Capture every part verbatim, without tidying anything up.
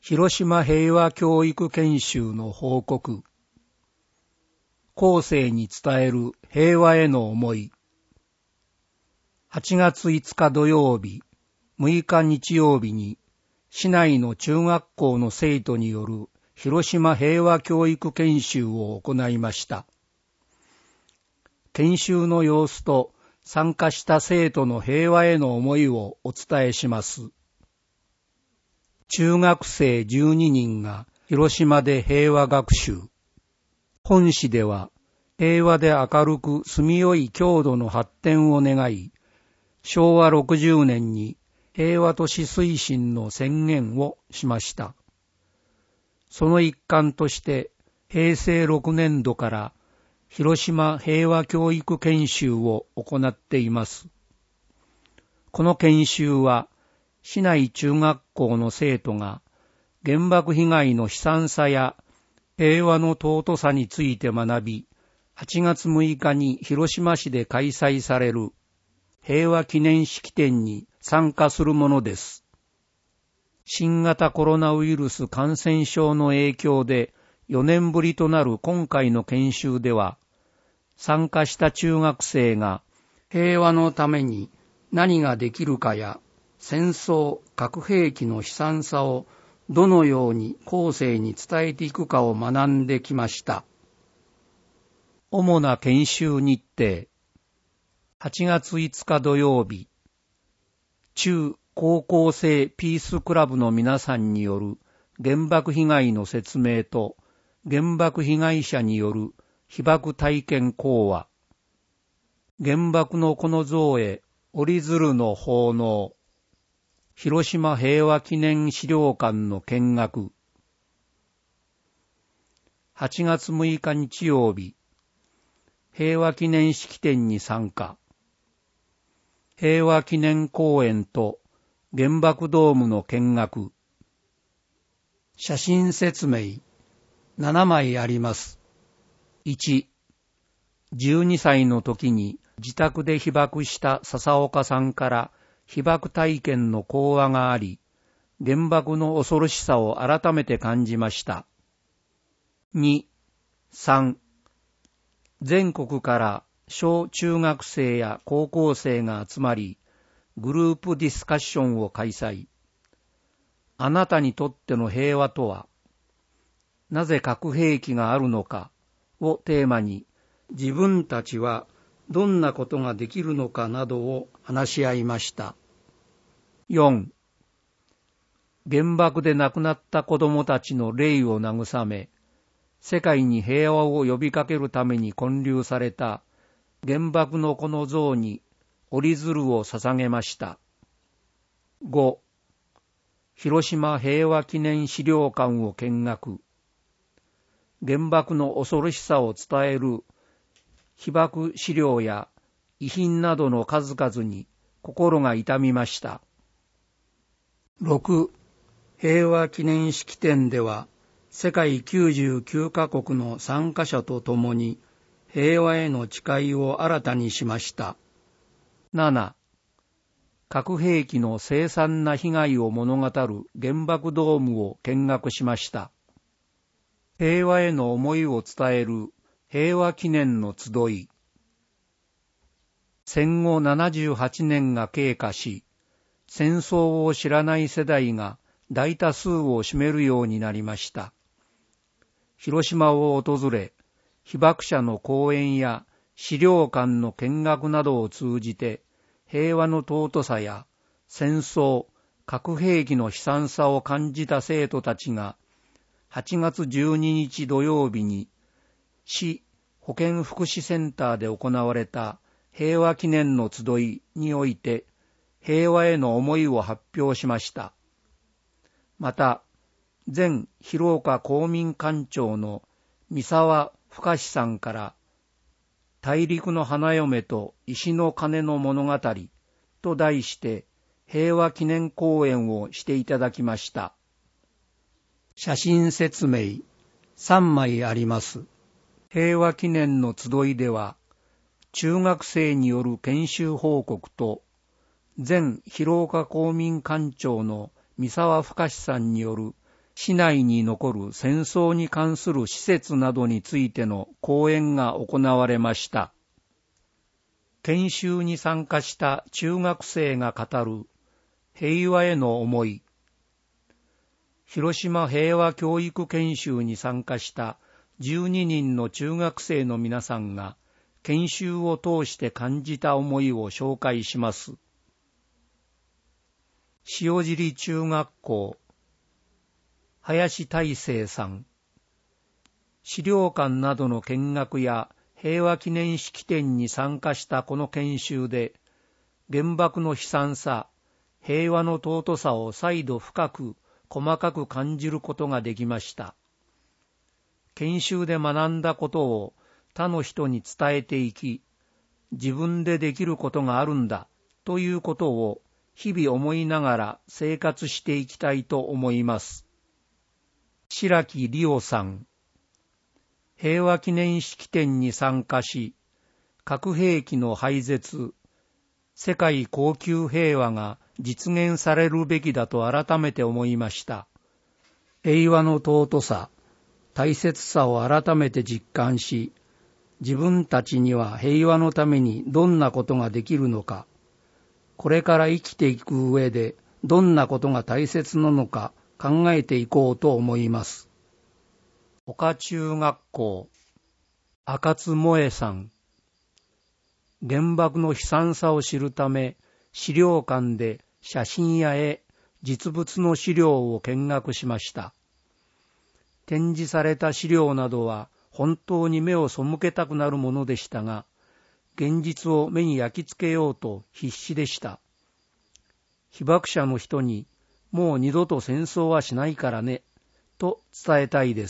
広島平和教育研修の報告。後世に伝える平和への思い。はちがついつか土曜日、むいか日曜日に、市内の中学校の生徒による広島平和教育研修を行いました。研修の様子と参加した生徒の平和への思いをお伝えします。中学生じゅうににんが広島で平和学習。本市では平和で明るく住みよい郷土の発展を願い、しょうわろくじゅうねんに平和都市推進の宣言をしました。その一環としてへいせいろくねんどから広島平和教育研修を行っています。この研修は市内中学校の生徒が原爆被害の悲惨さや平和の尊さについて学び、はちがつむいかに広島市で開催される平和記念式典に参加するものです。新型コロナウイルス感染症の影響でよねんぶりとなる今回の研修では、参加した中学生が平和のために何ができるかや、戦争、核兵器の悲惨さをどのように後世に伝えていくかを学んできました。主な研修日程。はちがついつか土曜日、中高校生ピースクラブの皆さんによる原爆被害の説明と原爆被害者による被爆体験講話。原爆のこの像へ折り鶴の奉納。広島平和記念資料館の見学。はちがつむいか日曜日、平和記念式典に参加。平和記念公園と原爆ドームの見学。写真説明ななまいあります。いち、じゅうにさいの時に自宅で被爆した笹岡さんから被爆体験の講話があり、原爆の恐ろしさを改めて感じました。に、さん、全国から小中学生や高校生が集まり、グループディスカッションを開催。あなたにとっての平和とは、なぜ核兵器があるのかをテーマに、自分たちはどんなことができるのかなどを話し合いました。よん、原爆で亡くなった子どもたちの霊を慰め、世界に平和を呼びかけるために建立された原爆の子の像に折り鶴を捧げました。ご、広島平和記念資料館を見学。原爆の恐ろしさを伝える被爆資料や遺品などの数々に心が痛みました。ろく、平和記念式典では世界きゅうじゅうきゅうかこくの参加者とともに平和への誓いを新たにしました。なな、核兵器の凄惨な被害を物語る原爆ドームを見学しました。平和への思いを伝える平和記念の集い。戦後ななじゅうはちねんが経過し、戦争を知らない世代が大多数を占めるようになりました。広島を訪れ、被爆者の講演や資料館の見学などを通じて、平和の尊さや戦争、核兵器の悲惨さを感じた生徒たちが、はちがつじゅうににち土曜日に、市保健福祉センターで行われた平和記念の集いにおいて、平和への思いを発表しました。また、前広岡公民館長の三沢深さんから、大陸の花嫁と石の鐘の物語と題して平和記念講演をしていただきました。写真説明さんまいあります。平和記念の集いでは、中学生による研修報告と、前広岡公民館長の三沢深さんによる市内に残る戦争に関する施設などについての講演が行われました。研修に参加した中学生が語る平和への思い。広島平和教育研修に参加したじゅうににんの中学生の皆さんが研修を通して感じた思いを紹介します。塩尻中学校、林大成さん。資料館などの見学や平和記念式典に参加したこの研修で、原爆の悲惨さ、平和の尊さを再度深く細かく感じることができました。研修で学んだことを他の人に伝えていき、自分でできることがあるんだということを日々思いながら生活していきたいと思います。白木理央さん。平和記念式典に参加し、核兵器の廃絶、世界恒久平和が実現されるべきだと改めて思いました。平和の尊さ、大切さを改めて実感し、自分たちには平和のためにどんなことができるのか、これから生きていく上でどんなことが大切なのか考えていこうと思います。岡中学校、赤津萌さん。原爆の悲惨さを知るため、資料館で写真や絵、実物の資料を見学しました。展示された資料などは本当に目を背けたくなるものでしたが、現実を目に焼き付けようと必死でした。被爆者の人に、もう二度と戦争はしないからね、と伝えたいです。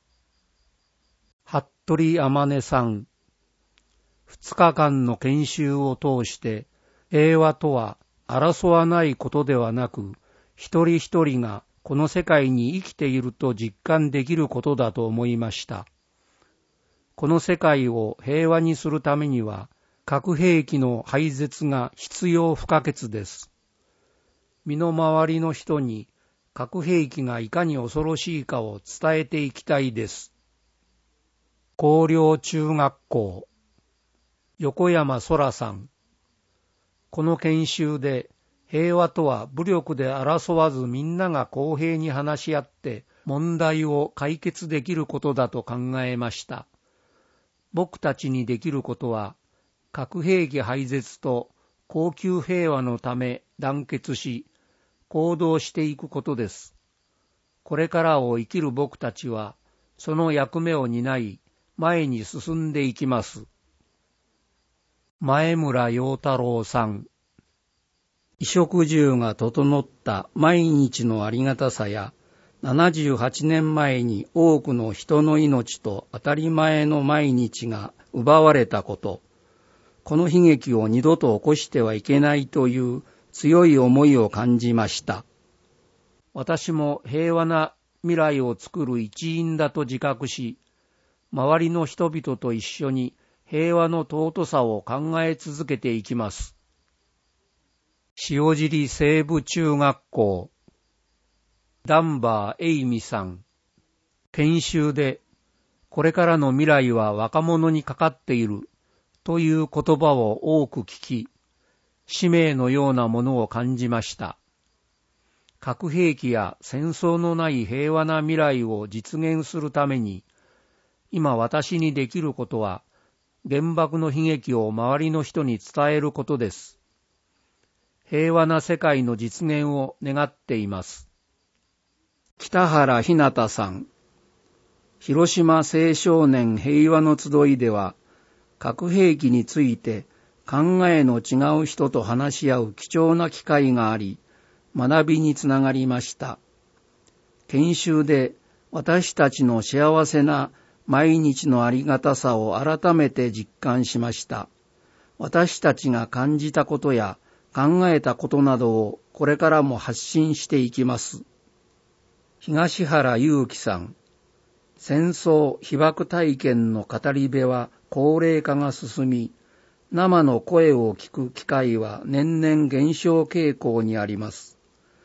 服部天音さん。二日間の研修を通して、平和とは争わないことではなく、一人一人がこの世界に生きていると実感できることだと思いました。この世界を平和にするためには、核兵器の廃絶が必要不可欠です。身の回りの人に核兵器がいかに恐ろしいかを伝えていきたいです。広陵中学校、横山空さん。この研修で、平和とは武力で争わずみんなが公平に話し合って問題を解決できることだと考えました。僕たちにできることは、核兵器廃絶と恒久平和のため団結し、行動していくことです。これからを生きる僕たちは、その役目を担い、前に進んでいきます。前村陽太郎さん。衣食住が整った毎日のありがたさや、ななじゅうはちねんまえに多くの人の命と当たり前の毎日が奪われたこと、この悲劇を二度と起こしてはいけないという強い思いを感じました。私も平和な未来を作る一員だと自覚し、周りの人々と一緒に平和の尊さを考え続けていきます。塩尻西部中学校、ダンバーエイミさん。研修で、これからの未来は若者にかかっているという言葉を多く聞き、使命のようなものを感じました。核兵器や戦争のない平和な未来を実現するために、今私にできることは、原爆の悲劇を周りの人に伝えることです。平和な世界の実現を願っています。北原ひなたさん。広島青少年平和の集いでは、核兵器について考えの違う人と話し合う貴重な機会があり、学びにつながりました。研修で私たちの幸せな毎日のありがたさを改めて実感しました。私たちが感じたことや考えたことなどをこれからも発信していきます。東原祐樹さん。戦争被爆体験の語り部は高齢化が進み、生の声を聞く機会は年々減少傾向にあります。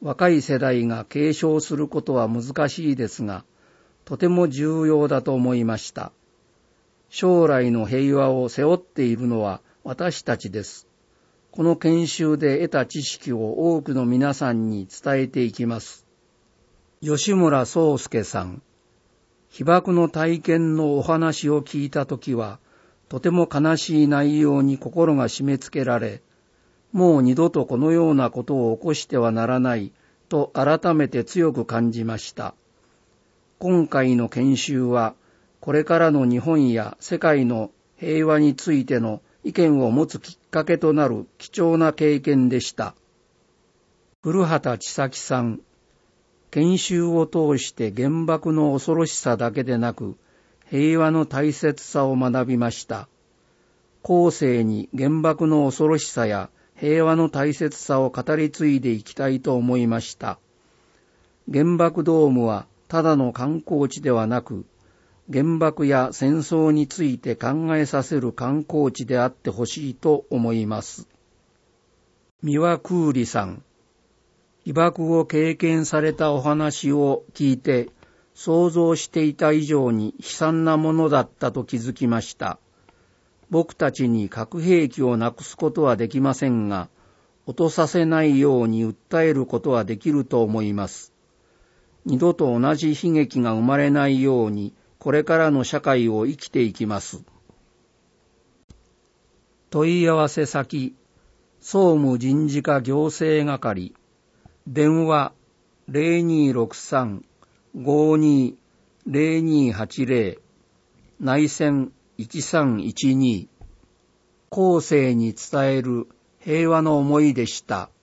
若い世代が継承することは難しいですが、とても重要だと思いました。将来の平和を背負っているのは私たちです。この研修で得た知識を多くの皆さんに伝えていきます。吉村宗介さん、被爆の体験のお話を聞いたときは、とても悲しい内容に心が締め付けられ、もう二度とこのようなことを起こしてはならないと改めて強く感じました。今回の研修は、これからの日本や世界の平和についての意見を持つきっかけとなる貴重な経験でした。古畑千咲さん、研修を通して原爆の恐ろしさだけでなく、平和の大切さを学びました。後世に原爆の恐ろしさや平和の大切さを語り継いでいきたいと思いました。原爆ドームはただの観光地ではなく、原爆や戦争について考えさせる観光地であってほしいと思います。三輪空里さん、被爆を経験されたお話を聞いて、想像していた以上に悲惨なものだったと気づきました。僕たちに核兵器をなくすことはできませんが、落とさせないように訴えることはできると思います。二度と同じ悲劇が生まれないように、これからの社会を生きていきます。問い合わせ先、総務人事課行政係、電話 ゼロにーろくさん ごーにー ゼロにーはちゼロ、内線いちさんいちに、後世に伝える平和の思いでした。